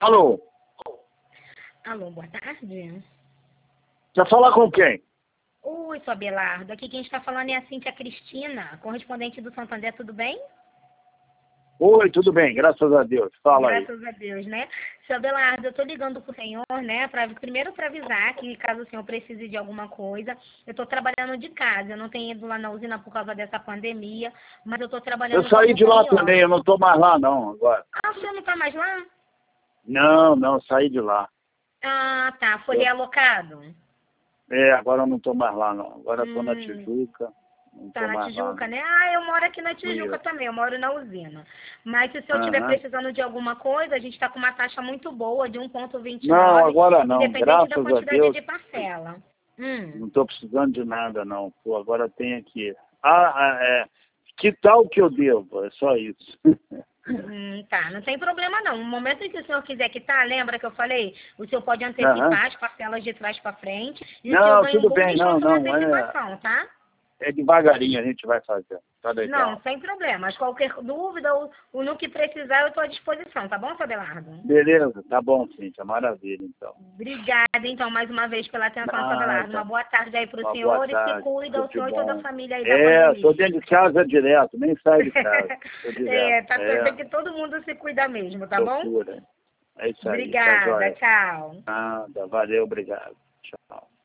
Alô, Alô, boa tarde. quer falar com quem? Oi, sou Abelardo. Aqui quem está falando é a Cíntia Cristina, correspondente do Santander, tudo bem? Oi, tudo bem, graças a Deus. Fala aí. Graças a Deus, né? Seu Abelardo, eu estou ligando para o senhor, né? Primeiro para avisar que caso o senhor precise de alguma coisa, eu estou trabalhando de casa, eu não tenho ido lá na usina por causa dessa pandemia, mas eu estou Eu trabalhando saí como de lá home também, eu office. não estou mais lá não, agora. Ah, o senhor não está mais lá? Não, saí de lá. Ah, tá. Foi Eu- realocado? agora eu não estou mais lá não. Agora eu estou na Hum. Tijuca, não Tá estou na mais lá Tijuca, não. né? Ah, eu moro aqui na Tijuca Isso. também, eu moro na usina. Mas se o senhor estiver Aham. precisando de alguma coisa, a gente está com uma taxa muito boa de Não, 1,29, agora não, independente da graças a quantidade Deus, de parcela. não estou precisando de nada não. Pô, agora tem aqui. Que tal que eu devo? É só isso. Tá, não tem problema não. No momento em que o senhor quiser quitar, lembra que eu falei? O senhor pode Aham. antecipar as parcelas de trás para frente e o senhor Não, ganha um tudo bom bem, desconto na não, antecipação, tá? é devagarinho a gente vai fazer. Tá Não, legal. sem problemas. Qualquer dúvida ou no que precisar, eu estou à disposição, tá bom, seu Abelardo? Beleza, tá bom, Cíntia, maravilha, então. Obrigada, então, mais uma vez pela atenção, seu Abelardo. Uma Nada, boa tarde aí para o uma boa senhor e se tarde, cuida tudo o de senhor e toda a bom. família aí da pandemia. Tô dentro de casa direto, nem saio de casa, tô direto. Tem que todo mundo se cuidar mesmo, tá bom? Loucura. É isso aí, tá Obrigada, jóia. tchau. Nada, valeu, obrigado. Tchau.